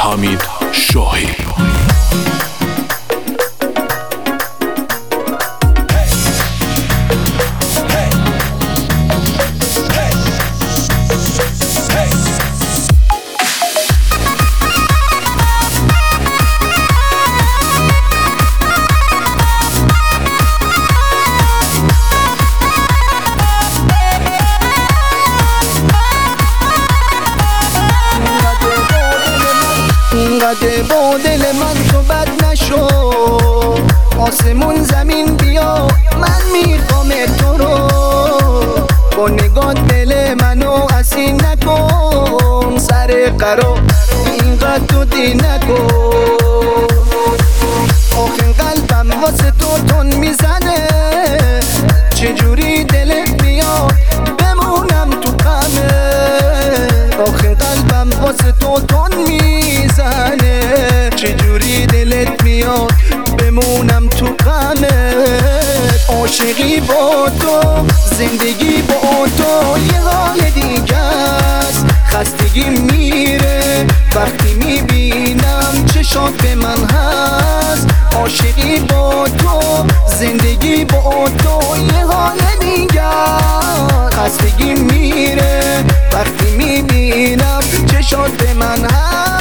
حمید شاهی. اینقدر با دل من تو بد نشو، آسمون زمین بیا من میخوام تو رو، با نگات دل منو اسیر نکن، سر قرار اینقدر تو دی نکن. آخه قلبم واسه تو تون میزنه، چجوری دلت میاد بمونم تو غمه. آخه قلبم واسه تو تون میزنه، چجوری دلت میاد بمونم تو غمت. عاشقی با تو، زندگی با تو یه حال دیگه است، خستگی میره وقتی میبینم چشات به من هست. عاشقی با تو، زندگی با تو یه حال دیگه است، خستگی میره وقتی میبینم چشات به من هست.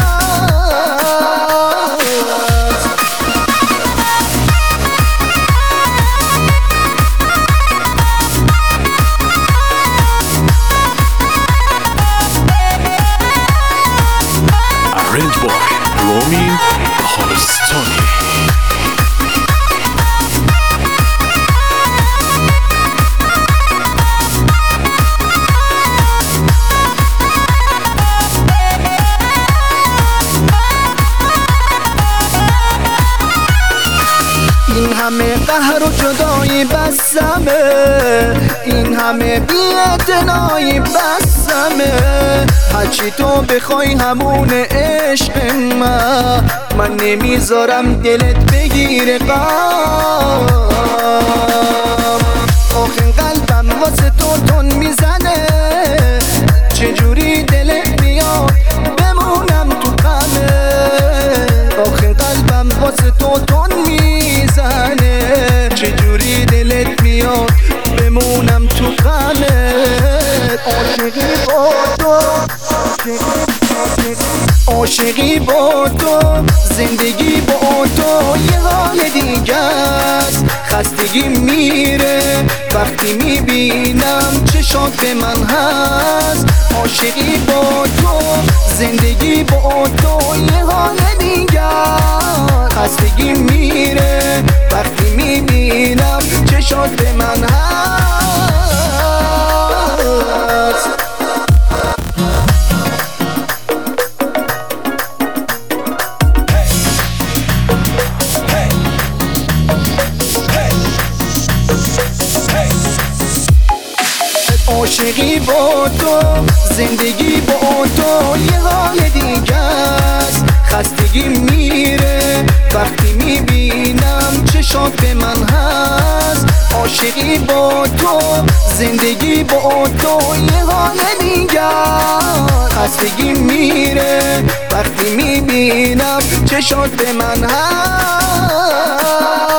Arranged by Romin Khalistani. این همه قهر و جدایی بسمه، این همه بی‌اعتنایی بسمه. هرچی تو بخوای همون عشق من نمیذارم دلت بگیره غم. آخه قلبم واسه تو تون میزنه، چجوری دلت میاد بمونم تو غمه. آخه قلبم واسه تو تون میزنه، چجوری دلت میاد بمونم تو غمت. عاشقی با تو، عاشقی با تو، زندگی با تو یه حال دیگه است، خستگی میره وقتی میبینم چشات به من هست. عاشقی با تو، زندگی با تو یه حال دیگه است، خستگی میره وقتی میبینم چشات به من هست. عاشقی با تو، زندگی با تو یه حال دیگه است، خستگی میره وقتی میبینم چشات به من هست. عاشقی با تو، زندگی با تو یه حال دیگه است، خستگی میره وقتی میبینم چشات به من هست.